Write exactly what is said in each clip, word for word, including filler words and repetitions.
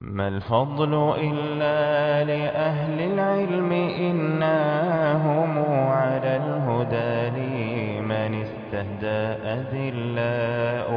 ما الفضل إلا لأهل العلم إنهم على الهدى لمن استهدى أذلاء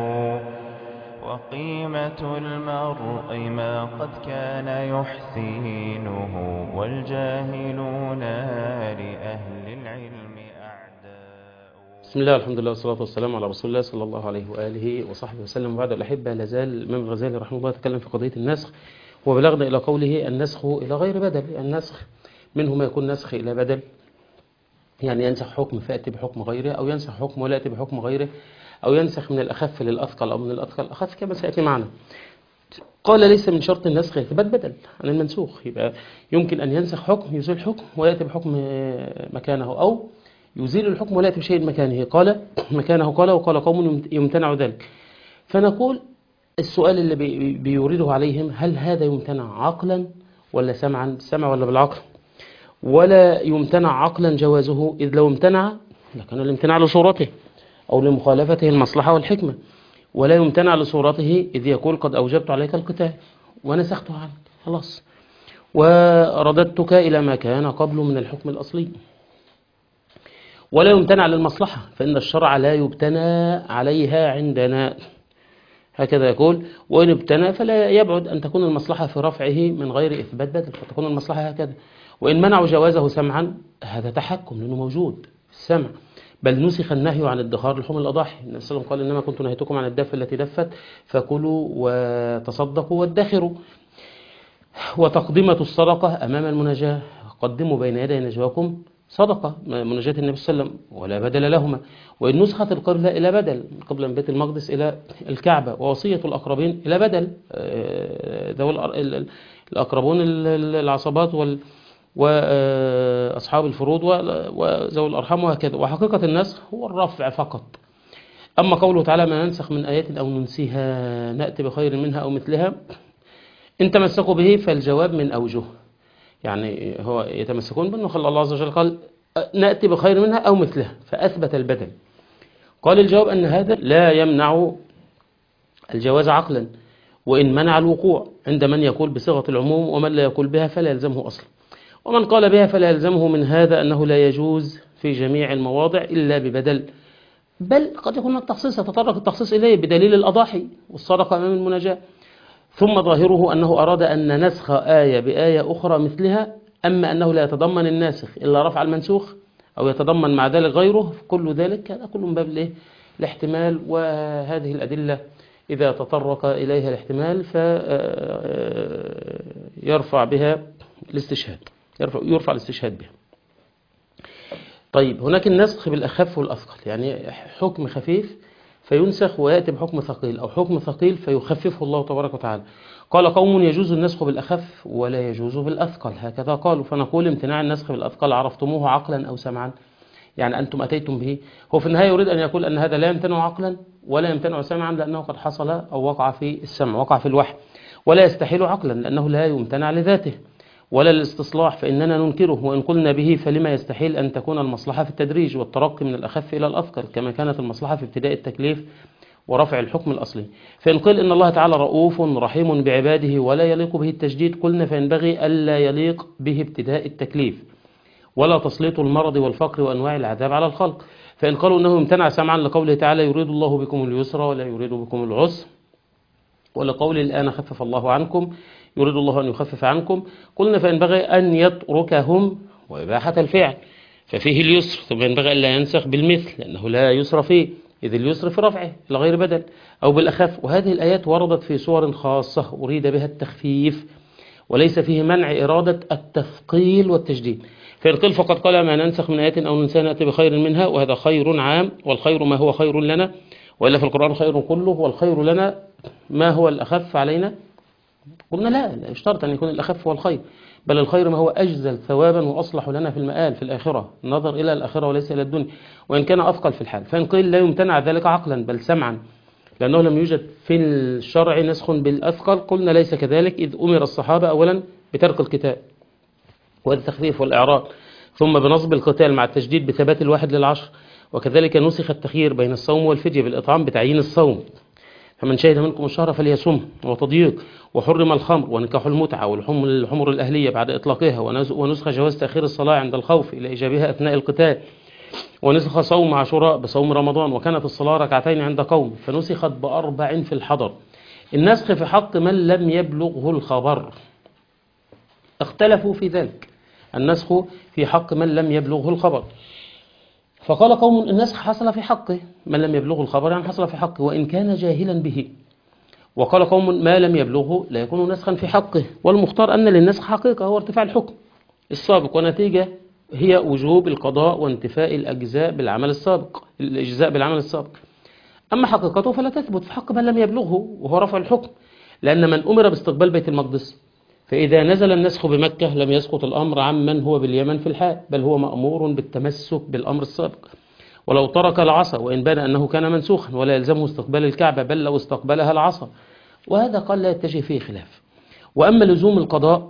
وقيمة المرء ما قد كان يحسينه والجاهلون لأهل العلم أعداء. بسم الله والحمد لله والصلاة والسلام على رسول الله صلى الله عليه وآله وصحبه وسلم. وبعد الأحبة، لازال الإمام الغزالي رحمه الله يتكلم في قضية النسخ، وبلغنا إلى قوله النسخ إلى غير بدل. النسخ منه ما يكون نسخ إلى بدل، يعني ينسخ حكم فيأتي بحكم غيره، أو ينسخ حكم ولا يأتي بحكم غيره، أو ينسخ من الأخف للأثقل أو من الأثقل الأخف كما سيأتي معنا. قال ليس من شرط النسخ إثبات بدل عن المنسوخ، يبقى يمكن أن ينسخ حكم يزيل حكم ويأتي بحكم مكانه، أو يزيل الحكم ولا يأتي بشيء مكانه قال مكانه قال وقال قوم يمتنع ذلك. فنقول السؤال اللي بي بيورده عليهم: هل هذا يمتنع عقلا ولا سمعا؟ سمع ولا بالعقل؟ ولا يمتنع عقلا جوازه، إذ لو امتنع لكان الامتناع لصورته أو لمخالفته المصلحة والحكمة، ولا يمتنع لصورته إذ يقول قد أوجبت عليك القتال ونسخته عنك خلاص ورددتك إلى ما كان قبل من الحكم الأصلي. ولا يمتنع للمصلحة، فإن الشرع لا يبتنى عليها عندنا، هكذا يقول. وإن ابتنى فلا يبعد أن تكون المصلحة في رفعه من غير إثبات بدل، فتكون المصلحة هكذا. وإن منعوا جوازه سمعا، هذا تحكم لأنه موجود في السمع، بل نسخ النهي عن ادخار لحوم الأضاحي. النبي صلى الله عليه وسلم قال: إنما كنت نهيتكم عن الدافة التي دفت فكلوا وتصدقوا وادخروا. وتقدمة الصدقة أمام المناجاة، قدموا بين يدي نجواكم صدقة، مناجاة النبي صلى الله عليه وسلم، ولا بدل لهما. وإن نسخت القبلة إلى بدل، القبلة من بيت المقدس إلى الكعبة، ووصية الأقربين إلى بدل، ذوي الأقربون العصبات وال وأصحاب الفروض وذوي الأرحام وهكذا. وحقيقة النسخ هو الرفع فقط. أما قوله تعالى: ما ننسخ من آيات أو ننسيها نأتي بخير منها أو مثلها، إن تمسكوا به فالجواب من أوجه، يعني هو يتمسكون بأنه خلى الله عز وجل قال نأتي بخير منها أو مثلها فأثبت البدل. قال الجواب أن هذا لا يمنع الجواز عقلا، وإن منع الوقوع عند من يقول بصيغة العموم، ومن لا يقول بها فلا يلزمه أصلا. ومن قال بها فلا يلزمه من هذا أنه لا يجوز في جميع المواضع إلا ببدل، بل قد يكون التخصيص يتطرق التخصيص إليه بدليل الأضاحي والصدقة أمام المناجاة. ثم ظاهره أنه أراد أن نسخ آية بآية أخرى مثلها، أما أنه لا يتضمن الناسخ إلا رفع المنسوخ أو يتضمن مع ذلك غيره، كل ذلك هذا كله من باب الاحتمال. وهذه الأدلة إذا تطرق إليها الاحتمال فيرفع بها الاستشهاد، يرفع, يرفع الاستشهاد بها. طيب، هناك النسخ بالأخف والأثقل، يعني حكم خفيف فينسخ ويأتي بحكم ثقيل، أو حكم ثقيل فيخففه الله تبارك وتعالى. قال قوم: يجوز النسخ بالأخف ولا يجوز بالأثقل، هكذا قالوا. فنقول: امتناع النسخ بالأثقل عرفتموه عقلا أو سمعا؟ يعني أنتم أتيتم به. هو في النهاية يريد أن يقول أن هذا لا يمتنع عقلا ولا يمتنع سمعا، لأنه قد حصل أو وقع في السمع، وقع في الوحي. ولا يستحيل عقلا لأنه لا يمتنع لذاته، ولا الاستصلاح فإننا ننكره. وإن قلنا به فلما يستحيل أن تكون المصلحة في التدريج والترقي من الأخف إلى الأثقل، كما كانت المصلحة في ابتداء التكليف ورفع الحكم الأصلي. فإن قيل إن الله تعالى رؤوف رحيم بعباده ولا يليق به التجديد، قلنا فينبغي ألا يليق به ابتداء التكليف ولا تسليط المرض والفقر وأنواع العذاب على الخلق. فإن قالوا إنه امتنع سمعا لقوله تعالى: يريد الله بكم اليسر ولا يريد بكم العسر، ولقول الآن خفف الله عنكم يريد الله أن يخفف عنكم، قلنا فينبغي أن يتركهم وإباحة الفعل، ففيه اليسر، ثم ينبغي أن لا ينسخ بالمثل لأنه لا يسر فيه، إذ اليسر في رفعه لغير بدل، أو بالأخف. وهذه الآيات وردت في صور خاصة أريد بها التخفيف، وليس فيه منع إرادة التثقيل والتجديد. فإن قيل فقد قال: ما ننسخ من آيات أو ننساها نأتي بخير منها، وهذا خير عام، والخير ما هو خير لنا، وإلا في القرآن خير كله، والخير لنا ما هو الأخف علينا. قلنا لا، لا يشترط أن يكون الأخف هو الخير، بل الخير ما هو أجزل ثوابا وأصلح لنا في المآل في الآخرة، النظر إلى الآخرة وليس إلى الدنيا، وإن كان أثقل في الحال. فإن قيل لا يمتنع ذلك عقلا بل سمعا، لأنه لم يوجد في الشرع نسخ بالأثقل، قلنا ليس كذلك، إذ أمر الصحابة أولا بترك القتال والتخفيف والإعراض، ثم بنصب القتال مع التجديد بثبات الواحد للعشر، وكذلك نسخ التخيير بين الصوم والفدية بالإطعام بتعيين الصوم. فمن شهد منكم الشهر فليصمه، وتضييق. وحرم الخمر ونكاح المتعة والحمر الحمر الأهلية بعد إطلاقها، ونسخ جواز تأخير الصلاة عند الخوف إلى إيجابها أثناء القتال، ونسخ صوم عاشوراء بصوم رمضان، وكانت الصلاة ركعتين عند قوم فنسخت بأربع في الحضر. النسخ في حق من لم يبلغه الخبر، اختلفوا في ذلك. النسخ في حق من لم يبلغه الخبر، فقال قوم النسخ حصل في حقه، من لم يبلغه الخبر يعني حصل في حقه وإن كان جاهلا به. وقال قوم ما لم يبلغه لا يكون نسخا في حقه، والمختار أن للنسخ حقيقة هو ارتفاع الحكم السابق، ونتيجة هي وجوب القضاء وانتفاء الأجزاء بالعمل السابق الإجزاء بالعمل السابق. أما حقيقته فلا تثبت في حق من لم يبلغه وهو رفع الحكم، لأن من أمر باستقبال بيت المقدس فإذا نزل النسخ بمكة لم يسقط الأمر عمن هو باليمن في الحال، بل هو مأمور بالتمسك بالأمر السابق. ولو ترك العصا وإن بان أنه كان منسوخا ولا يلزمه استقبال الكعبة بل لو استقبلها العصا، وهذا قال لا يتجه فيه خلاف. وأما لزوم القضاء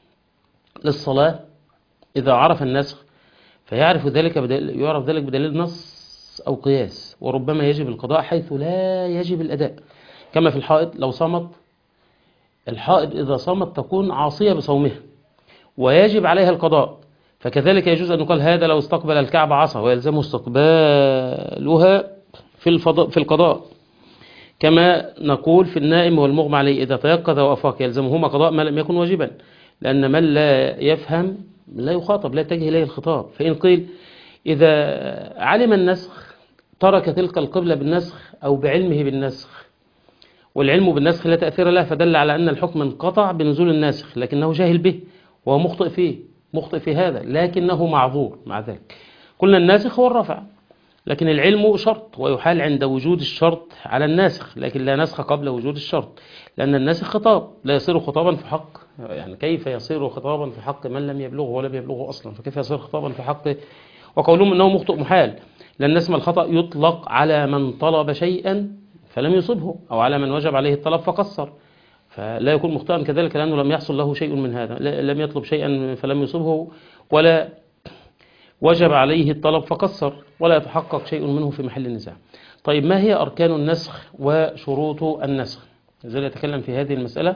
للصلاة إذا عرف النسخ فيعرف ذلك بدل يعرف ذلك بدليل نص أو قياس، وربما يجب القضاء حيث لا يجب الأداء، كما في الحائض لو صامت. الحائض إذا صامت تكون عاصية بصومها ويجب عليها القضاء، فكذلك يجوز أن يقال هذا لو استقبل الكعبة عصا ويلزمه استقبالها في الفضاء في القضاء، كما نقول في النائم والمغمى عليه إذا تيقظ وأفاق يلزمهما قضاء ما لم يكن واجبا، لأن من لا يفهم لا يخاطب لا يتجه إليه الخطاب. فإن قيل إذا علم النسخ ترك تلك القبلة بالنسخ أو بعلمه بالنسخ، والعلم بالنسخ لا تأثير له، فدل على أن الحكم انقطع بنزول الناسخ، لكنه جاهل به وهو مخطئ فيه مخطئ في هذا لكنه معذور مع ذلك. قلنا الناسخ هو الرفع، لكن العلم شرط ويحال عند وجود الشرط على الناسخ، لكن لا نسخ قبل وجود الشرط، لأن الناسخ خطاب لا يصير خطابا في حق، يعني كيف يصير خطابا في حق من لم يبلغه ولم يبلغه أصلا، فكيف يصير خطابا في حقه؟ وقولهم أنه مخطئ محال، لأن اسم الخطأ يطلق على من طلب شيئا فلم يصبه أو على من وجب عليه الطلب فقصر، فلا يكون مخطئا كذلك لأنه لم يحصل له شيء من هذا، لم يطلب شيئا فلم يصبه ولا وجب عليه الطلب فقصر ولا يتحقق شيء منه في محل النزاع. طيب ما هي أركان النسخ وشروط النسخ؟ نزال يتكلم في هذه المسألة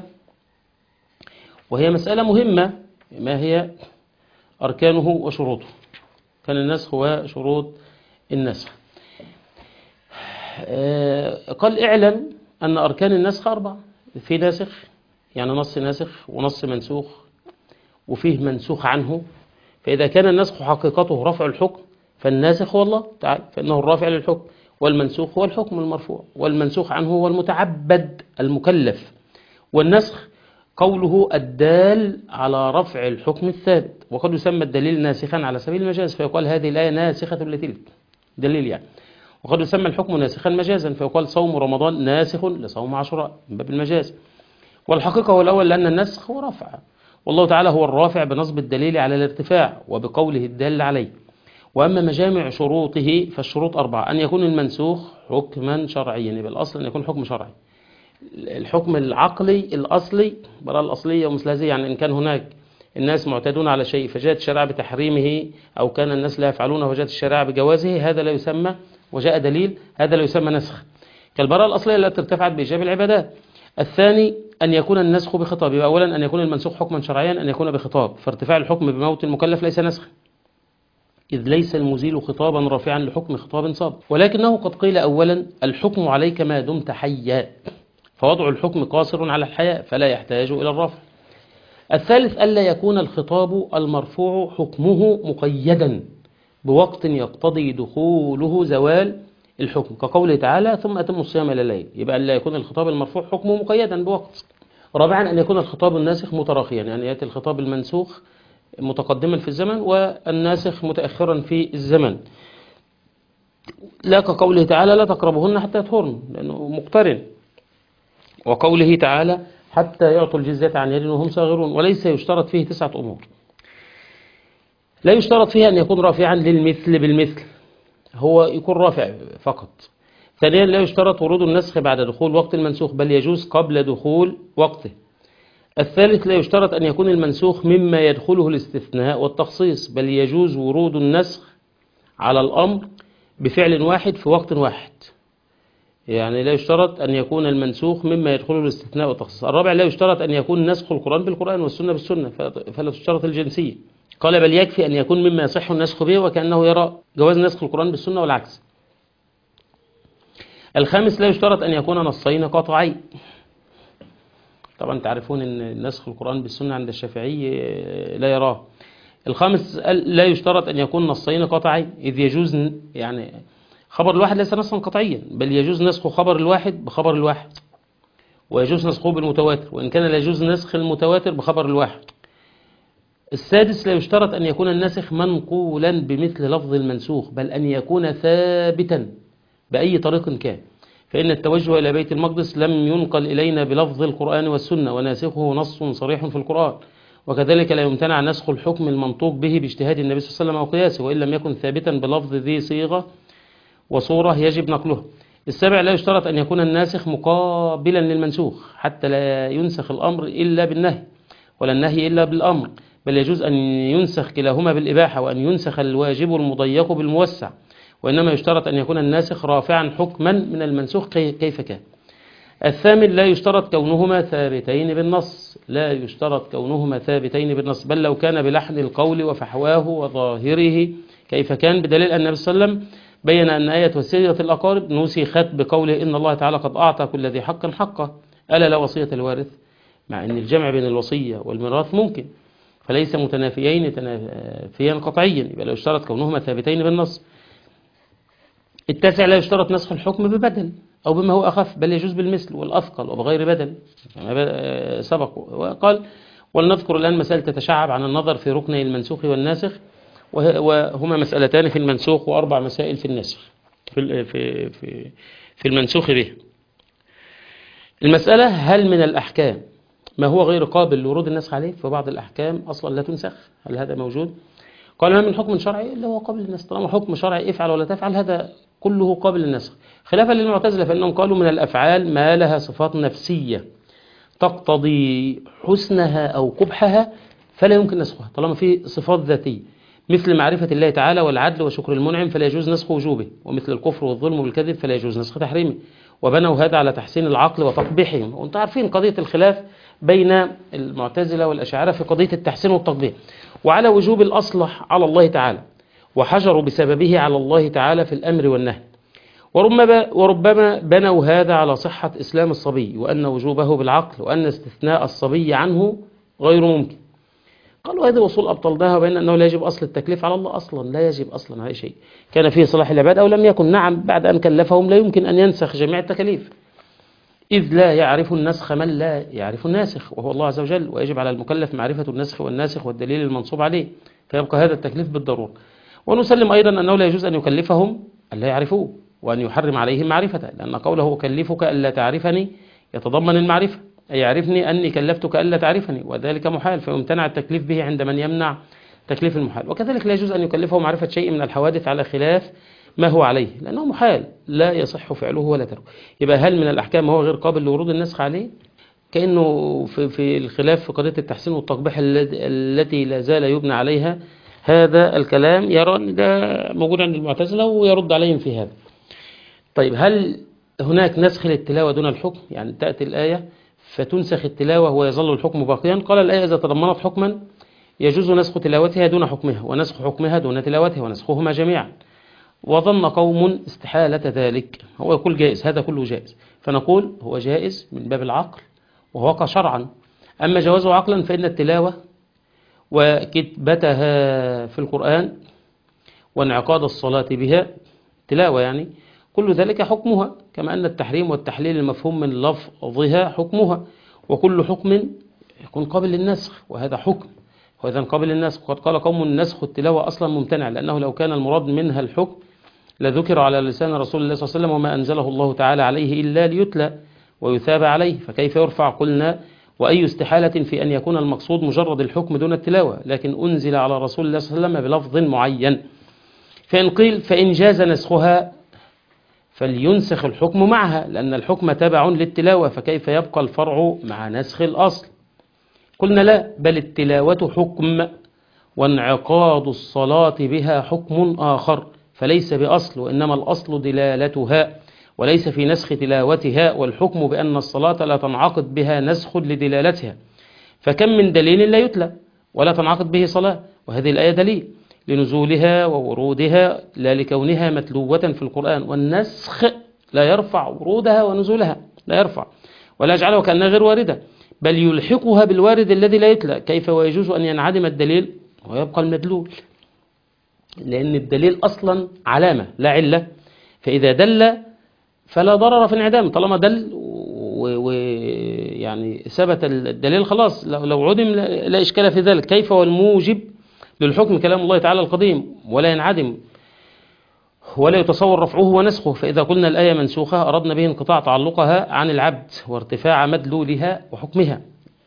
وهي مسألة مهمة، ما هي أركانه وشروطه؟ كان النسخ وشروط النسخ. قال اعلم أن أركان النسخ أربعة، في ناسخ يعني نص ناسخ ونص منسوخ وفيه منسوخ عنه، فإذا كان النسخ حقيقته رفع الحكم فالناسخ هو الله تعالى فإنه الرافع للحكم، والمنسوخ هو الحكم المرفوع، والمنسوخ عنه هو المتعبد المكلف. والنسخ قوله الدال على رفع الحكم الثابت، وقد يسمى الدليل ناسخا على سبيل المجاز فيقال هذه الآية ناسخة لتلك دليل يعني، وقد يسمى الحكم ناسخا مجازا فيقال صوم رمضان ناسخ لصوم عاشوراء من باب المجاز. والحقيقة هو الأول لأن النسخ هو رفع، والله تعالى هو الرافع بنصب الدليل على الارتفاع وبقوله الدال عليه. وأما مجامع شروطه فالشروط أربعة: أن يكون المنسوخ حكما شرعيا، يبقى الأصل أن يكون حكم شرعي، الحكم العقلي الأصلي براءة الأصلية ومثل هذه، يعني إن كان هناك الناس معتادون على شيء فجاءت الشريعة بتحريمه أو كان الناس لا يفعلونه وجاءت الشريعة بجوازه، هذا لا يسمى وجاء دليل، هذا لا يسمى نسخ، كالبراءة الأصلية التي ارتفعت بإيجاب العبادات. الثاني أن يكون النسخ بخطاب، يبقى أولا أن يكون المنسوخ حكما شرعيا أن يكون بخطاب، فارتفاع الحكم بموت المكلف ليس نسخ، إذ ليس المزيل خطابا رافعا لحكم خطاب سابق، ولكنه قد قيل أولا الحكم عليك ما دمت حيا، فوضع الحكم قاصر على الحياة فلا يحتاج إلى الرفع. الثالث ألا يكون الخطاب المرفوع حكمه مقيدا بوقت يقتضي دخوله زوال الحكم، كقوله تعالى ثم أتموا الصيام إلى الليل، يبقى ألا يكون الخطاب المرفوع حكمه مقيدا بوقت. رابعا أن يكون الخطاب الناسخ متراخيا، يعني يأتي الخطاب المنسوخ متقدما في الزمن والناسخ متأخرا في الزمن، لا كقوله تعالى لا تقربوهن حتى يطهرن لأنه مقترن، وقوله تعالى حتى يعطوا الجزية عن يد وهم صاغرون. وليس يشترط فيه تسعة أمور: لا يشترط فيه أن يكون رافعا للمثل بالمثل، هو يكون رافع فقط. ثانيا لا يشترط ورود النسخ بعد دخول وقت المنسوخ بل يجوز قبل دخول وقته. الثالث لا يشترط أن يكون المنسوخ مما يدخله الاستثناء والتخصيص بل يجوز ورود النسخ على الأمر بفعل واحد في وقت واحد، يعني لا يشترط أن يكون المنسوخ مما يدخله الاستثناء والتخصيص. الرابع لا يشترط أن يكون نسخ القرآن بالقرآن والسنة بالسنة، فلا تشترط الجنسية. قال بل يكفي أن يكون مما يصح النسخ به، وكأنه يرى جواز نسخ القرآن بالسنة والعكس. الخامس لا يشترط أن يكون نصين قاطعين. طبعا تعرفون أن نسخ القرآن بالسنة عند الشافعي لا يراه. الخامس لا يشترط أن يكون نصين قاطعين، إذ يجوز يعني خبر الواحد ليس نصا قطعيا، بل يجوز نسخ خبر الواحد بخبر الواحد، ويجوز نسخه بالمتواتر، وإن كان لا يجوز نسخ المتواتر بخبر الواحد. السادس لا يشترط أن يكون الناسخ منقولا بمثل لفظ المنسوخ، بل أن يكون ثابتا بأي طريق كان، فإن التوجه إلى بيت المقدس لم ينقل إلينا بلفظ القرآن والسنة، وناسخه نص صريح في القرآن. وكذلك لا يمتنع نسخ الحكم المنطوق به باجتهاد النبي صلى الله عليه وسلم أو قياسه، وإن لم يكن ثابتا بلفظ ذي صيغة وصورة يجب نقله. السابع لا يشترط أن يكون الناسخ مقابلا للمنسوخ، حتى لا ينسخ الأمر إلا بالنهي ولا النهي إلا بالأمر، بل يجوز أن ينسخ كلاهما بالإباحة، وأن ينسخ الواجب المضيق بالموسع، وإنما يشترط أن يكون الناسخ رافعا حكما من المنسوخ كيف كان. الثامن لا يشترط كونهما ثابتين بالنص، لا يشترط كونهما ثابتين بالنص، بل لو كان بلحن القول وفحواه وظاهره كيف كان، بدليل أن النبي صلى الله عليه وسلم بين أن آية وصية الأقارب نسخت بقوله إن الله تعالى قد أعطى كل ذي حق حقه، ألا لا وصية الوارث، مع أن الجمع بين الوصية والميراث ممكن، فليس متنافيين تنافيا قطعيا، يبقى لا يشترط كونهما ثابتين بالنص. التاسع لا يشترط نسخ الحكم ببدل أو بما هو أخف، بل يجوز بالمثل والأثقل وبغير بدل كما سبق. وقال ولنذكر الآن مسألة تتشعب عن النظر في ركني المنسوخ والناسخ، وهما مسألتان في المنسوخ وأربع مسائل في الناسخ في في في في المنسوخ به. المسألة هل من الأحكام ما هو غير قابل لورود النسخ عليه؟ في بعض الأحكام أصلا لا تنسخ، هل هذا موجود؟ قال ما من حكم شرعي اللي هو قابل للنسخ، طالما حكم شرعي افعل ولا تفعل هذا كله قابل للنسخ، خلافا للمعتزلة فإنهم قالوا من الأفعال ما لها صفات نفسية تقتضي حسنها أو قبحها فلا يمكن نسخها، طالما في صفات ذاتية مثل معرفة الله تعالى والعدل وشكر المنعم فلا يجوز نسخ وجوبه، ومثل الكفر والظلم والكذب فلا يجوز نسخ تحريمه، وبنوا هذا على تحسين العقل وتقبيحهم. وانتم عارفين قضية الخلاف بين المعتزلة والأشاعرة في قضية التحسين والتقبيح، وعلى وجوب الأصلح على الله تعالى، وحجروا بسببه على الله تعالى في الأمر والنهي، وربما وربما بنوا هذا على صحة إسلام الصبي وأن وجوبه بالعقل، وأن استثناء الصبي عنه غير ممكن. قالوا هذه وصول أبطلناها، وبين أنه لا يجب أصل التكليف على الله، أصلا لا يجب أصلا على شيء، كان فيه صلاح العباد أو لم يكن. نعم بعد أن كلفهم لا يمكن أن ينسخ جميع التكاليف، إذ لا يعرف النسخ من لا يعرف الناسخ وهو الله عز وجل، ويجب على المكلف معرفة النسخ والناسخ والدليل المنصوب عليه، فيبقى هذا التكليف بالضرورة. ونسلم أيضا أنه لا يجوز أن يكلفهم أن لا يعرفوه، وأن يحرم عليهم معرفته، لأن قوله أكلفك ألا تعرفني يتضمن المعرفة، أي يعرفني أني كلفتك ألا تعرفني، وذلك محال، فيمتنع التكليف به عند من يمنع تكليف المحال. وكذلك لا يجوز أن يكلفه معرفة شيء من الحوادث على خلاف ما هو عليه، لأنه محال لا يصح فعله ولا تركه. يبقى هل من الأحكام هو غير قابل لورود النسخ عليه؟ كأنه في, في الخلاف في قضية التحسين والتقبيح التي لا زال يبنى عليها هذا الكلام، يرى أن ده موجود عند المعتزلة ويرد عليهم في هذا. طيب هل هناك نسخ للتلاوة دون الحكم؟ يعني تأتي الآية فتنسخ التلاوة ويظل الحكم باقيا. قال الآية إذا تضمنت حكما يجوز نسخ تلاوتها دون حكمها، ونسخ حكمها دون تلاوتها، ونسخهما جميعا. وظن قوم استحالة ذلك، هو يقول جائز، هذا كله جائز، فنقول هو جائز من باب العقل وهو وقع شرعا. أما جوازه عقلا فإن التلاوة وكتبتها في القرآن وانعقاد الصلاة بها تلاوة يعني كل ذلك حكمها، كما أن التحريم والتحليل المفهوم من لفظها حكمها، وكل حكم يكون قابل للنسخ، وهذا حكم وإذا قابل للنسخ. وقد قال قوم نسخ التلاوة أصلا ممتنع، لأنه لو كان المراد منها الحكم لذكر على لسان رسول الله صلى الله عليه وسلم وما أنزله الله تعالى عليه إلا ليتلى ويثاب عليه، فكيف يرفع؟ قلنا وأي استحالة في أن يكون المقصود مجرد الحكم دون التلاوة، لكن أنزل على رسول الله صلى الله عليه وسلم بلفظ معين. فإن قيل فإن جاز نسخها فلينسخ الحكم معها، لأن الحكم تبع للتلاوة، فكيف يبقى الفرع مع نسخ الأصل؟ قلنا لا، بل التلاوة حكم وانعقاد الصلاة بها حكم آخر، فليس بأصل، وإنما الأصل دلالتها، وليس في نسخ تلاوتها، والحكم بأن الصلاة لا تنعقد بها نسخ لدلالتها، فكم من دليل لا يتلى ولا تنعقد به صلاة، وهذه الآية دليل لنزولها وورودها لا لكونها متلوة في القرآن، والنسخ لا يرفع ورودها ونزولها، لا يرفع ولا يجعلها كأنها غير واردة، بل يلحقها بالوارد الذي لا يتلى. كيف ويجوز أن ينعدم الدليل ويبقى المدلول؟ لأن الدليل أصلا علامة لا علة، فإذا دل فلا ضرر في انعدام، طالما دل ويعني ثبت الدليل خلاص، لو عدم لا إشكال في ذلك. كيف والموجب للحكم كلام الله تعالى القديم ولا ينعدم ولا يتصور رفعه ونسخه، فإذا قلنا الآية منسوخة أردنا به انقطاع تعلقها عن العبد وارتفاع مدلولها وحكمها،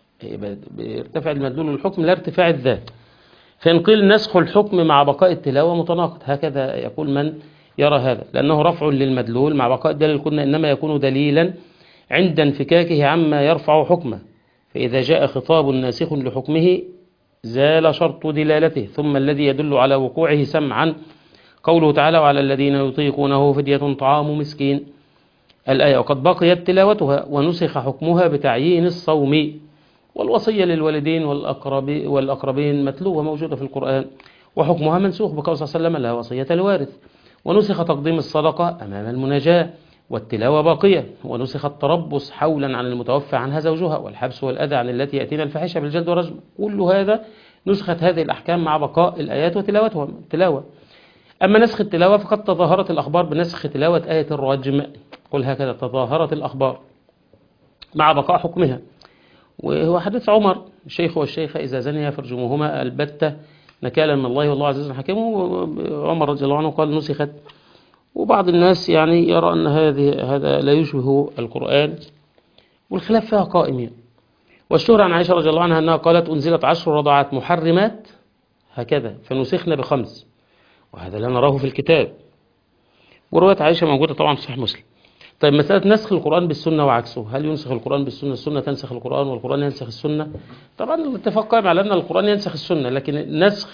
بيرتفع المدلول والحكم لا ارتفاع الذات. فإن قيل نسخ الحكم مع بقاء التلاوة متناقض، هكذا يقول من يرى هذا، لأنه رفع للمدلول مع بقاء الدليل، قلنا إنما يكون دليلا عند انفكاكه عما يرفع حكمه، فإذا جاء خطاب ناسخ لحكمه زال شرط دلالته. ثم الذي يدل على وقوعه سمعا قوله تعالى وعلى الذين يطيقونه فدية طعام مسكين الآية، وقد بقيت تلاوتها ونسخ حكمها بتعيين الصوم، والوصية للوالدين والأقرب والأقربين متلوة موجودة في القرآن، وحكمها منسوخ بقول صلى الله عليه وسلم لا وصية لوارث، ونسخ تقديم الصدقة أمام المناجاة والتلاوة باقية، ونسخ التربص حولا عن المتوفى عنها زوجها، والحبس والأذى عن التي يأتينا الفاحشة بالجلد والرجم، كل هذا نسخت هذه الأحكام مع بقاء الآيات وتلاوتها التلاوة. أما نسخ التلاوة فقد تظاهرت الأخبار بنسخ تلاوة آية الرجم، قل هكذا تظاهرت الأخبار مع بقاء حكمها، وهو حديث عمر الشيخ والشيخة إذا زنيا فرجموهما البتة نكالا من الله والله عزيز حكيم، وعمر رضي الله عنه قال نسخت. وبعض الناس يعني يرى أن هذه هذا لا يشبه القرآن، والخلاف فيها قائم. والشهر عن عائشة رضي الله عنها أنها قالت أنزلت عشر رضعات محرمات هكذا فنسخنا بخمس، وهذا لا نراه في الكتاب، ورواية عائشة موجودة طبعا في صحيح مسلم. طيب مسألة نسخ القرآن بالسنة وعكسه، هل ينسخ القرآن بالسنة السنة تنسخ القرآن والقرآن ينسخ السنة؟ طبعا الاتفاق قائم على أن القرآن ينسخ السنة، لكن نسخ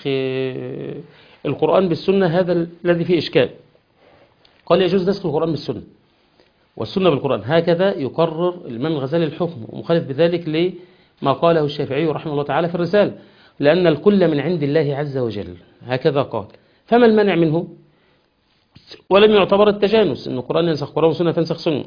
القرآن بالسنة هذا الذي فيه إشكال. قال يجوز نسخ القرآن بالسنة والسنة بالقرآن، هكذا يقرر الإمام الغزالي الحكم، ومخالف بذلك لما قاله الشافعي رحمه الله تعالى في الرسالة، لأن الكل من عند الله عز وجل، هكذا قال. فما المانع منه؟ ولم يعتبر التجانس أن القرآن ينسخ قرآن وسنة تنسخ سنة،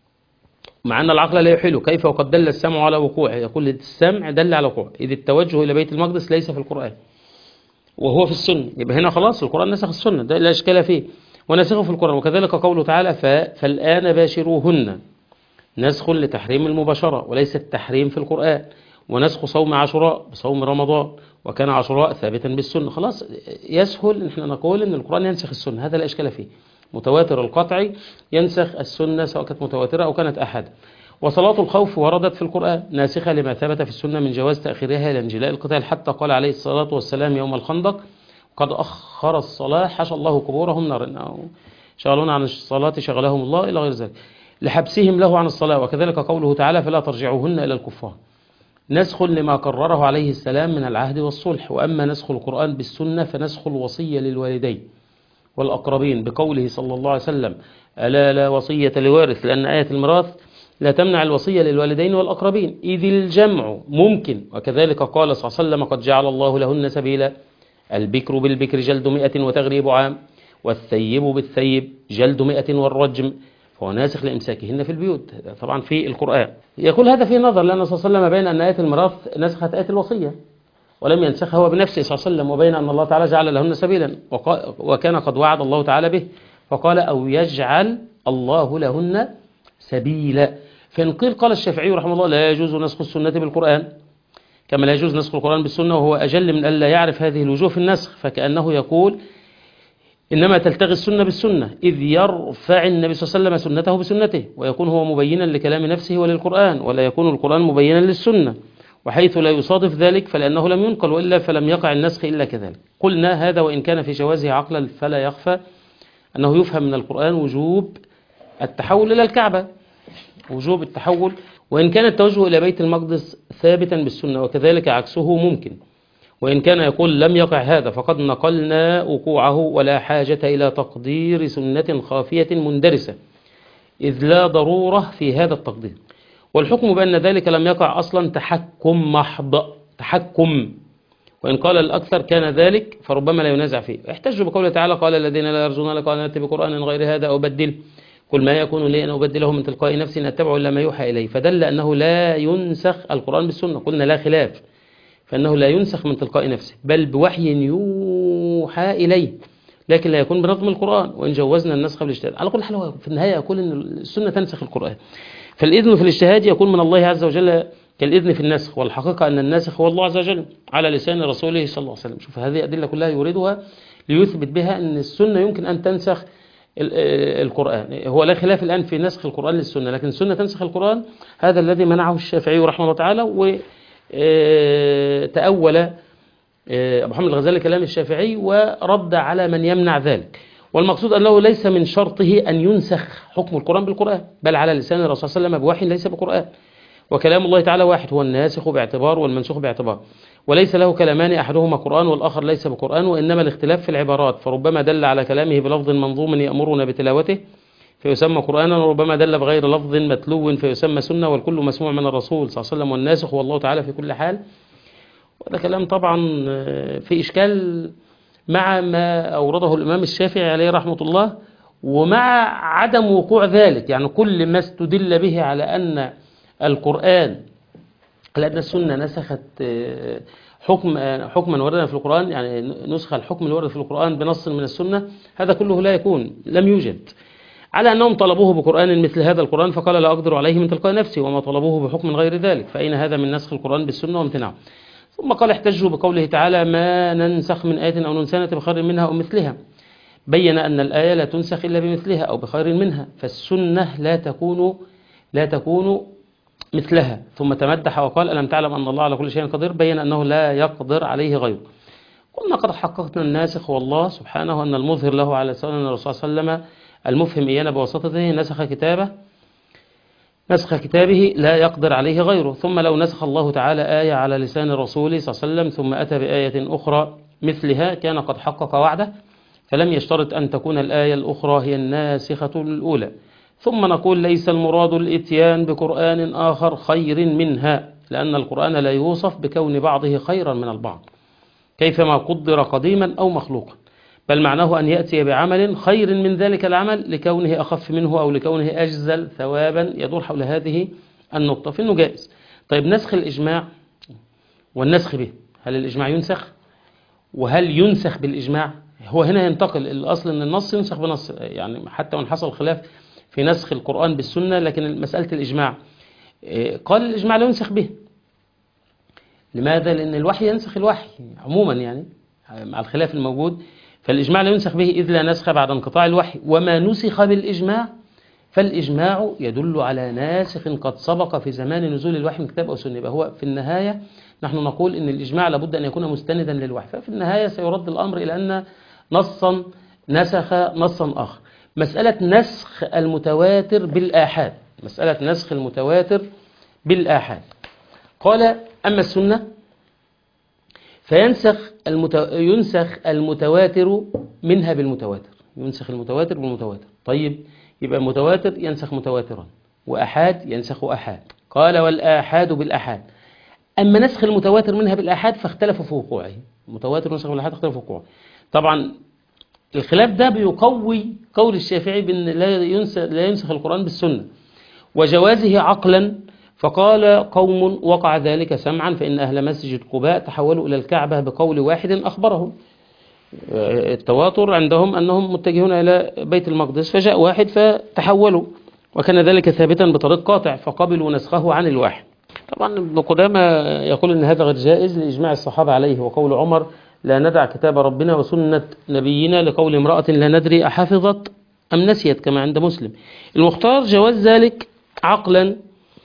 مع أن العقل لا يحيله. كيف وقد دل السمع على وقوعه؟ يقول السمع دل على وقوعه، إذ التوجه إلى بيت المقدس ليس في القرآن وهو في السنة، يبقى هنا خلاص القرآن نسخ السنة، ده لا إشكال فيه ونسخه في القرآن. وكذلك قوله تعالى فالآن باشروهن، نسخ لتحريم المباشرة وليس التحريم في القرآن، ونسخ صوم عاشوراء بصوم رمضان، وكان عاشوراء ثابتا بالسنة. خلاص يسهل ان احنا نقول ان القرآن ينسخ السنة، هذا لا إشكال فيه، متواتر القطع ينسخ السنة سواء كانت متواترة أو كانت أحد. وصلاة الخوف وردت في القرآن ناسخة لما ثبت في السنة من جواز تأخيرها إلى انجلاء القتال، حتى قال عليه الصلاة والسلام يوم الخندق قد أخر الصلاة حشى الله قبورهم نارا، شغلون عن الصلاة شغلهم الله إلى غير ذلك، لحبسهم له عن الصلاة. وكذلك قوله تعالى فلا ترجعوهن إلى الكفار، نسخ لما قرره عليه السلام من العهد والصلح. وأما نسخ القرآن بالسنة فنسخ الوصية للوالدين والأقربين بقوله صلى الله عليه وسلم ألا لا وصية لوارث، لأن آية الميراث لا تمنع الوصية للوالدين والأقربين إذ الجمع ممكن. وكذلك قال صلى الله عليه وسلم قد جعل الله لهن سبيلا، البكر بالبكر جلد مئة وتغريب عام، والثيب بالثيب جلد مئة والرجم، فهو ناسخ لإمساكهن في البيوت طبعا في القرآن. يقول هذا في نظر، لأن صلى الله عليه وسلم بين أن آية الميراث نسخت آية الوصية ولم ينسخها هو بنفسه صلى الله عليه وسلم، وبين أن الله تعالى جعل لهن سبيلا وكان قد وعد الله تعالى به، فقال أو يجعل الله لهن سبيلا. فإن قيل قال الشافعي رحمه الله لا يجوز نسخ السنة بالقرآن كما لا يجوز نسخ القرآن بالسنة، وهو أجل من ألا يعرف هذه الوجوه في النسخ، فكأنه يقول إنما تلتغي السنة بالسنة، إذ يرفع النبي صلى الله عليه وسلم سنته بسنته، ويكون هو مبينا لكلام نفسه وللقرآن، ولا يكون القرآن مبينا للسنة، وحيث لا يصادف ذلك فلأنه لم ينقل، وإلا فلم يقع النسخ إلا كذلك. قلنا هذا وإن كان في جوازه عقلا فلا يخفى أنه يفهم من القرآن وجوب التحول إلى الكعبة، وجوب التحول، وإن كان التوجه إلى بيت المقدس ثابتا بالسنة، وكذلك عكسه ممكن. وإن كان يقول لم يقع هذا فقد نقلنا وقوعه، ولا حاجة إلى تقدير سنة خافية مندرسة إذ لا ضرورة في هذا التقدير. والحكم بأن ذلك لم يقع أصلا تحكم محض، تحكم، وإن قال الأكثر كان ذلك فربما لا ينازع فيه. احتجوا بقوله تعالى قال الذين لا يرجون لقاءنا نأتي بقرآن غير هذا أو بدله قل ما يكون لي أن أبدله من تلقاء نفسي إن أتبع إلا ما يوحى إليه. فدل أنه لا ينسخ القرآن بالسنة، قلنا لا خلاف، فأنه لا ينسخ من تلقاء نفسه بل بوحي يوحى إليه، لكن لا يكون بنظم القرآن وإن جوزنا النسخ بالاجتهاد. على كل حال في النهاية يقول أن السنة تنسخ القرآن، فالإذن في الاجتهاد يكون من الله عز وجل كالإذن في النسخ، والحقيقة أن الناسخ هو الله عز وجل على لسان رسوله صلى الله عليه وسلم. شوف هذه أدلة كلها يريدها ليثبت بها أن السنة يمكن أن تنسخ القرآن. هو لا خلاف الآن في نسخ القرآن للسنة، لكن السنة تنسخ القرآن، هذا الذي منعه الشافعي رحمه الله تعالى، وتأول أبو حامد الغزالي كلام الشافعي ورد على من يمنع ذلك. والمقصود أنه ليس من شرطه أن ينسخ حكم القرآن بالقرآن، بل على لسان الرسول صلى الله عليه وسلم بوحي ليس بقرآن. وكلام الله تعالى واحد، هو الناسخ باعتبار والمنسوخ باعتبار، وليس له كلامان أحدهما قرآن والآخر ليس بقرآن، وإنما الاختلاف في العبارات، فربما دل على كلامه بلفظ منظوم يأمرنا بتلاوته فيسمى قرآنا، وربما دل بغير لفظ متلو فيسمى سنة، والكل مسموع من الرسول صلى الله عليه وسلم، والناسخ هو الله تعالى في كل حال. وهذا كلام طبعا في إشكال مع ما أورده الإمام الشافعي عليه رحمة الله، ومع عدم وقوع ذلك. يعني كل ما استدل به على أن القرآن لأن السنة نسخت حكم حكما وردا في القرآن، يعني نسخ الحكم الورد في القرآن بنص من السنة، هذا كله لا يكون، لم يوجد. على أنهم طلبوه بقرآن مثل هذا القرآن فقال لا أقدر عليه من تلقاء نفسي، وما طلبوه بحكم غير ذلك، فأين هذا من نسخ القرآن بالسنة وامتناعه؟ ثم قال احتجوا بقوله تعالى ما ننسخ من آية أو ننسانة بخير منها أو مثلها، بين أن الآية لا تنسخ إلا بمثلها أو بخير منها، فالسنة لا تكون لا تكون مثلها. ثم تمدح وقال ألم تعلم أن الله على كل شيء قدير، بين أنه لا يقدر عليه غيره. قلنا قد حققنا الناسخ والله سبحانه أن المظهر له على سنة الرسول صلى الله عليه وسلم المفهم إيانا بواسطته نسخ كتابه نسخ كتابه لا يقدر عليه غيره. ثم لو نسخ الله تعالى آية على لسان الرسول صلى الله عليه وسلم ثم أتى بآية أخرى مثلها كان قد حقق وعده، فلم يشترط أن تكون الآية الأخرى هي الناسخة الأولى. ثم نقول ليس المراد الإتيان بقرآن آخر خير منها، لأن القرآن لا يوصف بكون بعضه خيرا من البعض كيفما قدر قديما أو مخلوقا، بل معناه أن يأتي بعمل خير من ذلك العمل لكونه أخف منه أو لكونه أجزل ثوابا. يدور حول هذه النقطة في إنه جائز. طيب نسخ الإجماع والنسخ به، هل الإجماع ينسخ؟ وهل ينسخ بالإجماع؟ هو هنا ينتقل الأصل أن النص ينسخ بنص، يعني حتى وإن حصل خلاف في نسخ القرآن بالسنة، لكن مسألة الإجماع قال الإجماع لا ينسخ به. لماذا؟ لأن الوحي ينسخ الوحي عموما، يعني مع الخلاف الموجود، فالإجماع لا ينسخ به إذ لا نسخ بعد انقطاع الوحي. وما نسخ بالإجماع فالإجماع يدل على ناسخ قد سبق في زمان نزول الوحي من كتاب أو سنة. يبقى هو في النهاية نحن نقول إن الإجماع لابد أن يكون مستندا للوحي، ففي النهاية سيرد الأمر إلى أن نصا نسخ نصا آخر. مسألة نسخ المتواتر بالآحاد، مسألة نسخ المتواتر بالآحاد، قال أما السنة فينسخ المت... ينسخ المتواتر منها بالمتواتر، ينسخ المتواتر بالمتواتر. طيب يبقى متواتر ينسخ متواترا، وأحاد ينسخ أحاد، قال والآحاد بالآحاد. أما نسخ المتواتر منها بالآحاد فاختلفوا في وقوعه، المتواتر ينسخ بالآحاد اختلفوا في وقوعه. طبعا الخلاف ده بيقوي قول الشافعي بأن لا ينسخ, لا ينسخ القرآن بالسنة وجوازه عقلا. فقال قوم وقع ذلك سمعا فإن أهل مسجد قباء تحولوا إلى الكعبة بقول واحد أخبرهم. التواتر عندهم أنهم متجهون إلى بيت المقدس، فجاء واحد فتحولوا، وكان ذلك ثابتا بطريق قاطع فقبلوا نسخه عن الواحد. طبعا ابن قدامة يقول أن هذا غير جائز لإجماع الصحابة عليه، وقول عمر لا ندع كتاب ربنا وسنة نبينا، لقول امرأة لا ندري أحفظت أم نسيت كما عند مسلم. المختار جواز ذلك عقلا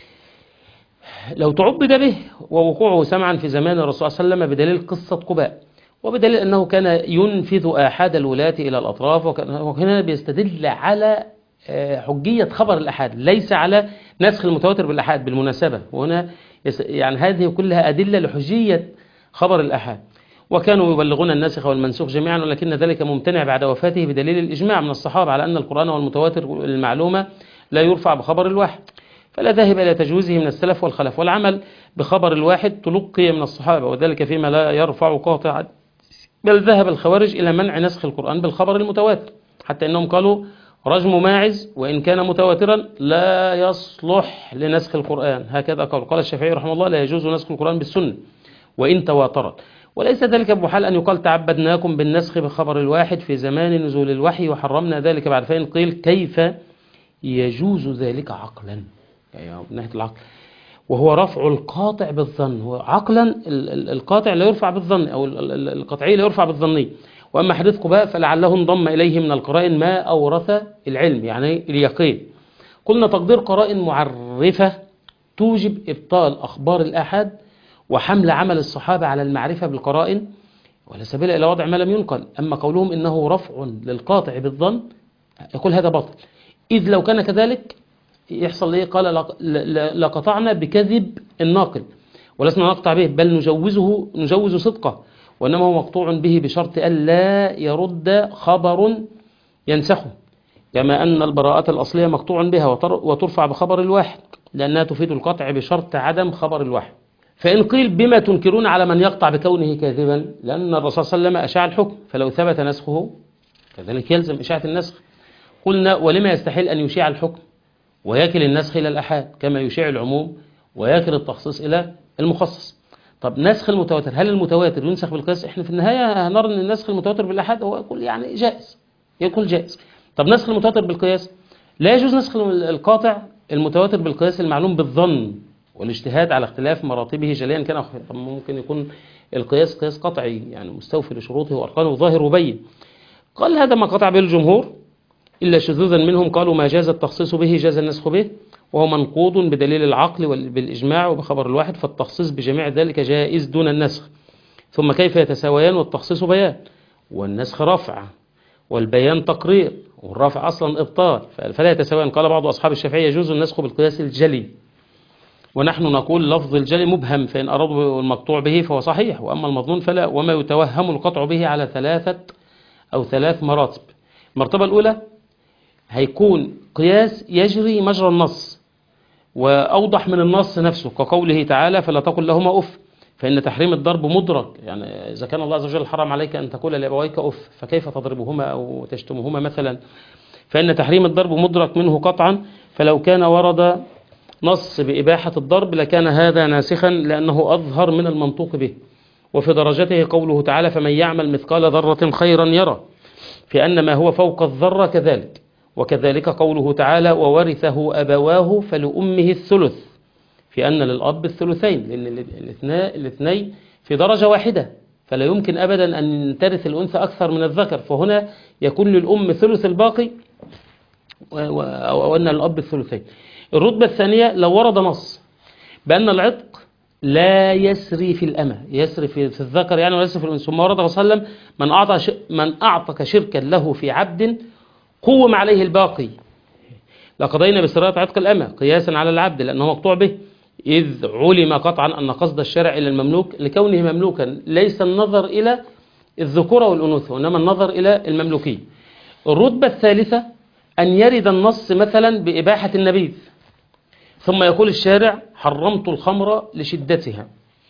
لو تعبد به، ووقوعه سمعا في زمان الرسول صلى الله عليه وسلم بدليل قصة قباء، وبدليل أنه كان ينفذ آحاد الولاة إلى الأطراف، وكان بيستدل على حجية خبر الأحاد ليس على نسخ المتواتر بالأحاد بالمناسبة. وهنا يعني هذه كلها أدلة لحجية خبر الأحاد. وكانوا يبلغون الناسخ والمنسوخ جميعا، ولكن ذلك ممتنع بعد وفاته بدليل الإجماع من الصحابة على أن القرآن والمتواتر المعلومة لا يرفع بخبر الواحد، فلا ذاهب إلى تجويزه من السلف والخلف، والعمل بخبر الواحد تلقي من الصحابة، وذلك فيما لا يرفع قاطعا، بل ذهب الخوارج إلى منع نسخ القرآن بالخبر المتواتر، حتى إنهم قالوا رجم ماعز وإن كان متواترا لا يصلح لنسخ القرآن، هكذا قال قال الشافعي رحمه الله لا يجوز نسخ القرآن بالسنة وإن تواترا. وليس ذلك بحال أن يقال تعبدناكم بالنسخ بخبر الواحد في زمان نزول الوحي وحرمنا ذلك بعد، فإن قيل كيف يجوز ذلك عقلا، يعني من ناحية العقل، وهو رفع القاطع بالظن، هو عقلا القاطع لا يرفع بالظن أو القطعي لا يرفع بالظني. وأما حديث قباء فلعله انضم إليه من القرائن ما أورث العلم، يعني اليقين. قلنا تقدير قرائن معرفة توجب إبطال أخبار الآحاد وحمل عمل الصحابة على المعرفة بالقرائن، ولا سبيل إلى وضع ما لم ينقل. أما قولهم إنه رفع للقاطع بالظن يقول هذا باطل، إذ لو كان كذلك يحصل إيه؟ قال لقطعنا بكذب الناقل ولسنا نقطع به، بل نجوزه نجوز صدقه، وإنما هو مقطوع به بشرط ألا يرد خبر ينسخه، كما أن البراءة الأصلية مقطوع بها وترفع بخبر الواحد لأنها تفيد القطع بشرط عدم خبر الواحد. فإن قيل بما تنكرون على من يقطع بكونه كاذبا، لأن الرسول صلى الله عليه وسلم أشاع الحكم، فلو ثبت نسخه كذلك يلزم إشاعة النسخ. قلنا ولما يستحيل أن يشيع الحكم ويكل النسخ إلى الأحاد كما يشيع العموم ويكل التخصيص إلى المخصص. طب نسخ المتواتر، هل المتواتر ينسخ بالقياس؟ احنا في النهاية هنرى أن النسخ المتواتر بالأحاد هو يقول يعني جائز، يقول جائز. طب نسخ المتواتر بالقياس، لا يجوز نسخ القاطع المتواتر بالقياس المعلوم بالظن والاجتهاد على اختلاف مراتبه جليا كان. طب ممكن يكون القياس قياس قطعي يعني مستوفي لشروطه وأركانه ظاهر وبين. قال هذا ما قطع به الجمهور إلا شذوذا منهم، قالوا ما جاز التخصيص به جاز النسخ به، وهو منقوض بدليل العقل وبالإجماع وبخبر الواحد، فالتخصيص بجميع ذلك جائز دون النسخ. ثم كيف يتساويان؟ والتخصيص بيان والنسخ رفع والبيان تقرير والرفع أصلا إبطال، فلا يتساويان. قال بعض أصحاب الشافعية يجوز النسخ بالقياس الجلي، ونحن نقول لفظ الجلي مبهم، فإن أرادوا المقطوع به فهو صحيح، وأما المظنون فلا. وما يتوهم القطع به على ثلاثة أو ثلاث مراتب. المرتبة الأولى هيكون قياس يجري مجرى النص وأوضح من النص نفسه، كقوله تعالى فلا تقل لهما أف، فإن تحريم الضرب مدرك، يعني إذا كان الله عز وجل حرم عليك أن تقول لأبويك أف فكيف تضربهما أو تشتمهما مثلا، فإن تحريم الضرب مدرك منه قطعا، فلو كان ورد نص بإباحة الضرب لكان هذا ناسخا لأنه أظهر من المنطوق به. وفي درجته قوله تعالى فمن يعمل مثقال ذرة خيرا يرى، في أن ما هو فوق الذرة كذلك. وكذلك قوله تعالى وورثه أبواه فلأمه الثلث، في أن للأب الثلثين، لأن الاثنين في درجة واحدة، فلا يمكن أبدا أن ترث الأنثى أكثر من الذكر، فهنا يكون للأم ثلث الباقي وأن للأب الثلثين. الرتبة الثانية لو ورد نص بأن العتق لا يسري في الأمة، يسري في الذكر يعني ويسري في الأنثى، ثم ورد صلى الله عليه وسلم من أعطى ش... من أعطك شركا له في عبد قوم عليه الباقي لقضينا بسرية عتق الأمة قياسا على العبد لأنه مقطوع به، إذ علم قطعا أن قصد الشرع إلى المملوك لكونه مملوكا، ليس النظر إلى الذكورة والأنوثة وإنما النظر إلى المملوكية. الرتبة الثالثة أن يرد النص مثلا بإباحة النبيذ ثم يقول الشارع حرمت الخمر لشدتها،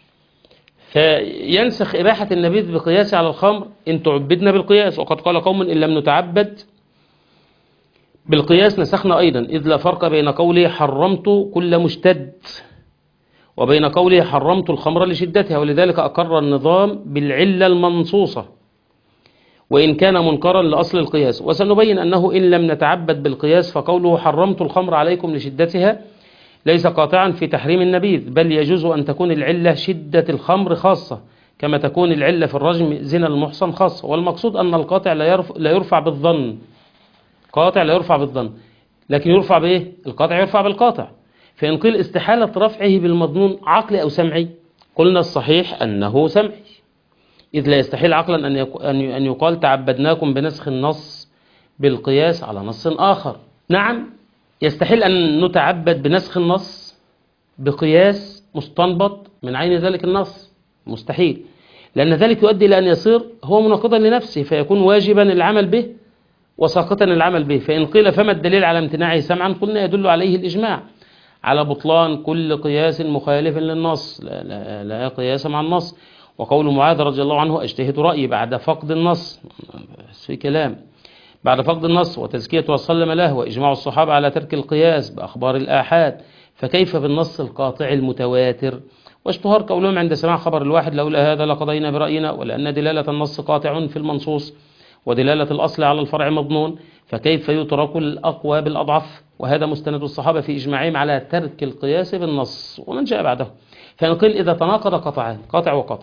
فينسخ إباحة النبيذ بقياس على الخمر إن تعبدنا بالقياس، وقد قال قوم إن لم نتعبد بالقياس نسخنا أيضا، إذ لا فرق بين قوله حرمت كل مشتد وبين قوله حرمت الخمر لشدتها، ولذلك أقر النظام بالعلة المنصوصة وإن كان منكرا لأصل القياس. وسنبين أنه إن لم نتعبد بالقياس فقوله حرمت الخمر عليكم لشدتها ليس قاطعا في تحريم النبيذ، بل يجوز أن تكون العلة شدة الخمر خاصة كما تكون العلة في الرجم زنا المحصن خاصة. والمقصود أن القاطع لا يرفع بالظن، قاطع لا يرفع بالظن، لكن يرفع بإيه؟ القاطع يرفع بالقاطع. فإن قيل استحالة رفعه بالمظنون عقلي أو سمعي، قلنا الصحيح أنه سمعي، إذ لا يستحيل عقلا أن يقال تعبدناكم بنسخ النص بالقياس على نص آخر. نعم يستحيل أن نتعبد بنسخ النص بقياس مستنبط من عين ذلك النص، مستحيل، لأن ذلك يؤدي إلى أن يصير هو مناقضا لنفسه فيكون واجبا العمل به وساقطا العمل به. فإن قيل فما الدليل على امتناعه سمعا؟ قلنا يدل عليه الإجماع على بطلان كل قياس مخالف للنص، لا, لا, لا قياس مع النص. وقول معاذ رضي الله عنه أجتهد رأيي بعد فقد النص، في كلام بعد فقد النص، وتزكية وسلم له، وإجماع الصحابة على ترك القياس بأخبار الآحاد، فكيف بالنص القاطع المتواتر؟ واشتهر قولهم عند سماع خبر الواحد لولا هذا لقضينا برأينا، ولأن دلالة النص قاطع في المنصوص ودلالة الأصل على الفرع مضمون، فكيف يترك الأقوى بالأضعف؟ وهذا مستند الصحابة في إجماعهم على ترك القياس بالنص ومن جاء بعده. فإن قيل إذا تناقض قطعان، قاطع وقطع،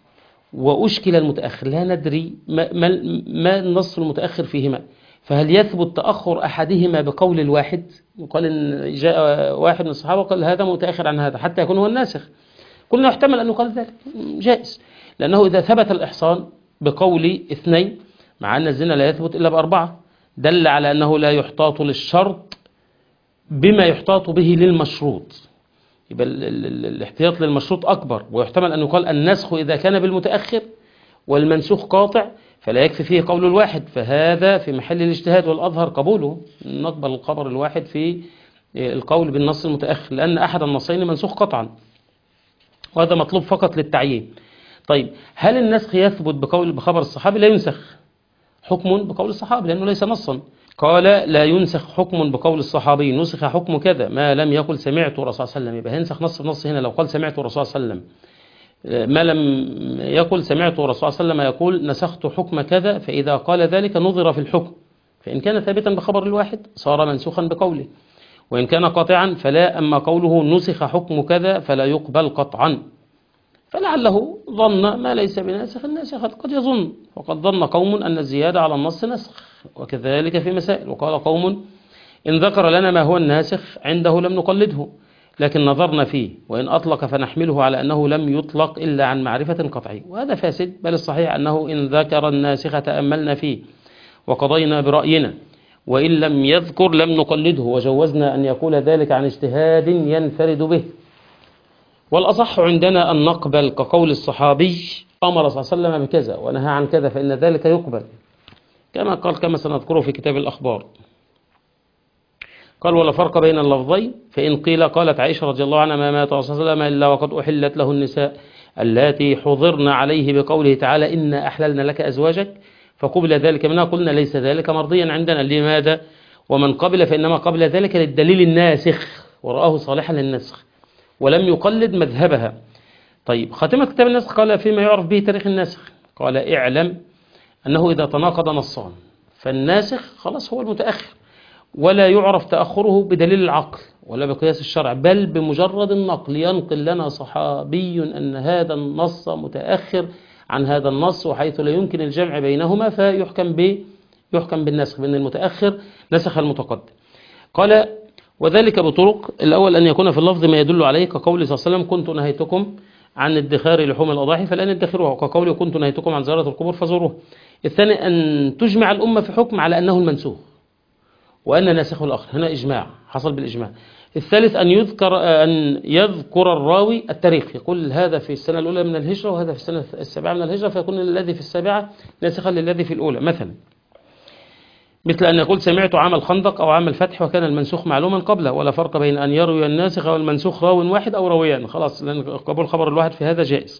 وأشكل المتأخر لا ندري ما, ما, ما النص المتأخر فيهما، فهل يثبت تأخر أحدهما بقول الواحد؟ يقال إن جاء واحد من الصحابة قال هذا متأخر عن هذا حتى يكون هو الناسخ، قلنا يحتمل أن يقال ذلك، جائز، لأنه إذا ثبت الإحصان بقول اثنين مع أن الزنا لا يثبت إلا بأربعة، دل على أنه لا يحتاط للشرط بما يحتاط به للمشروط، يبقى الاحتياط للمشروط أكبر. ويحتمل أن يقال النسخ إذا كان بالمتأخر والمنسوخ قاطع فلا يكفي فيه قول الواحد، فهذا في محل الاجتهاد، والأظهر قبوله، نقبل الخبر الواحد في القول بالنص المتأخر، لأن أحد النصين منسوخ قطعا، وهذا مطلوب فقط للتعيين. طيب هل النسخ يثبت بقول بخبر الصحابي؟ لا ينسخ حكم بقول الصحابي لأنه ليس نصا. قال لا ينسخ حكم بقول الصحابي، نسخ حكم كذا ما لم يقل سمعت الرسول صلى الله عليه وسلم، يبقى هينسخ نص بنص هنا. لو قال سمعت الرسول صلى الله عليه وسلم ما لم يقل سمعت الرسول صلى الله عليه وسلم يقول نسخت حكم كذا، فإذا قال ذلك نظر في الحكم، فإن كان ثابتا بخبر الواحد صار منسوخا بقوله، وإن كان قاطعا فلا. أما قوله نسخ حكم كذا فلا يقبل قطعا، فلعله ظن ما ليس بناسخ، الناسخ قد يظن، وقد ظن قوم أن الزيادة على النص نسخ، وكذلك في مسائل. وقال قوم إن ذكر لنا ما هو الناسخ عنده لم نقلده، لكن نظرنا فيه، وإن أطلق فنحمله على أنه لم يطلق إلا عن معرفة قطعية، وهذا فاسد. بل الصحيح أنه إن ذكر الناسخ تأملنا فيه وقضينا برأينا، وإن لم يذكر لم نقلده، وجوزنا أن يقول ذلك عن اجتهاد ينفرد به. والأصح عندنا أن نقبل كقول الصحابي أمر صلى الله عليه وسلم بكذا ونهى عن كذا فإن ذلك يقبل، كما قال كما سنذكره في كتاب الأخبار. قال ولا فرق بين اللفظين. فإن قيل قالت عائشة رضي الله عنها ما مات صلى الله عليه وسلم إلا وقد أحلت له النساء اللاتي حضرن عليه بقوله تعالى إنا أحللنا لك أزواجك، فقبل ذلك منها، قلنا ليس ذلك مرضيا عندنا. لماذا؟ ومن قبل فإنما قبل ذلك للدليل الناسخ ورآه صالحا للنسخ ولم يقلد مذهبها. طيب خاتمة كتاب النسخ قال فيما يعرف به تاريخ النسخ، قال اعلم أنه إذا تناقض نصان فالناسخ خلاص هو المتأخر، ولا يعرف تأخره بدليل العقل ولا بقياس الشرع، بل بمجرد النقل ينقل لنا صحابي أن هذا النص متأخر عن هذا النص، وحيث لا يمكن الجمع بينهما فيحكم ب يحكم بالنسخ، بأن المتأخر نسخ المتقدم. قال وذلك بطرق. الأول أن يكون في اللفظ ما يدل عليه، كقول صلى الله عليه وسلم كنت نهيتكم عن ادخار لحوم الأضاحي فلن ادخروها، وكقوله كنت نهيتكم عن زيارة القبور فزوروها. الثاني أن تجمع الأمة في حكم على أنه المنسوخ وأن ناسخه الآخر، هنا إجماع حصل بالإجماع. الثالث أن يذكر أن يذكر الراوي التاريخ، يقول هذا في السنة الأولى من الهجرة وهذا في السنة السابعة من الهجرة، فيكون الذي في السابعة ناسخا للذي في الأولى مثلا، مثل أن يقول سمعت عام الخندق أو عام الفتح وكان المنسوخ معلوما قبله. ولا فرق بين أن يروي الناسخ والمنسوخ راو واحد أو راويان، خلاص لأن قبول خبر الواحد في هذا جائز.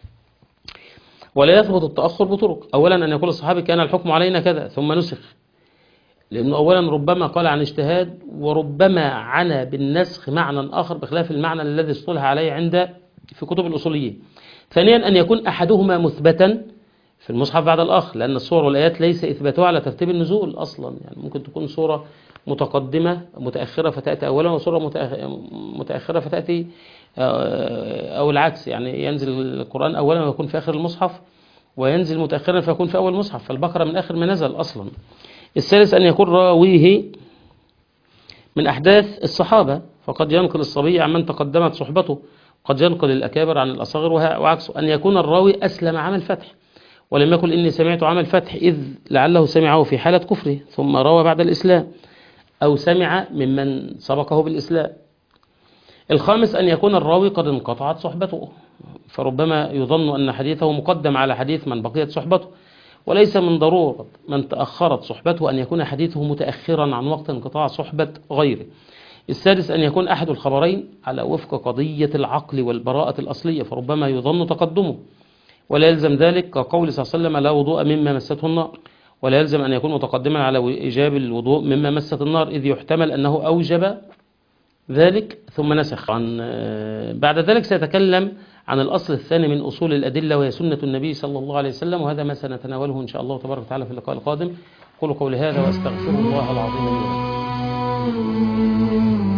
ولا يثبت التأخر بطرق. أولا أن يقول الصحابي كان الحكم علينا كذا ثم نسخ، لأنه أولا ربما قال عن اجتهاد، وربما عنى بالنسخ معنى آخر بخلاف المعنى الذي اصطلح عليه عند في كتب الأصوليين. ثانيا أن يكون أحدهما مثبتا في المصحف بعد الآخر، لأن الصور والآيات ليس إثباتها على ترتيب النزول أصلا، يعني ممكن تكون صورة متقدمة متأخرة فتأتي أولا، وصورة متأخرة فتأتي أو العكس، يعني ينزل القرآن أولا ويكون في آخر المصحف، وينزل متأخرا فيكون في أول المصحف، فالبقرة من آخر ما نزل أصلا. الثالث أن يكون راويه من أحداث الصحابة، فقد ينقل الصبي عن من تقدمت صحبته، قد ينقل الأكابر عن الأصغر وعكسه. أن يكون الراوي أسلم عام الفتح ولم يقل إني سمعت عام الفتح، إذ لعله سمعه في حالة كفره ثم روى بعد الإسلام، أو سمع ممن سبقه بالإسلام. الخامس أن يكون الراوي قد انقطعت صحبته، فربما يظن أن حديثه مقدم على حديث من بقيت صحبته، وليس من ضرورة من تأخرت صحبته أن يكون حديثه متأخرا عن وقت انقطاع صحبة غيره. السادس أن يكون أحد الخبرين على وفق قضية العقل والبراءة الأصلية، فربما يظن تقدمه ولا يلزم ذلك، كقول صلى الله عليه وسلم لا وضوء مما مسته النار، ولا يلزم أن يكون متقدما على إيجاب الوضوء مما مست النار، إذ يحتمل أنه أوجب ذلك ثم نسخ. عن بعد ذلك سيتكلم عن الأصل الثاني من أصول الأدلة، وهي سنة النبي صلى الله عليه وسلم، وهذا ما سنتناوله إن شاء الله تبارك وتعالى في اللقاء القادم. قولوا قولي هذا وأستغفر الله العظيم لي ولكم.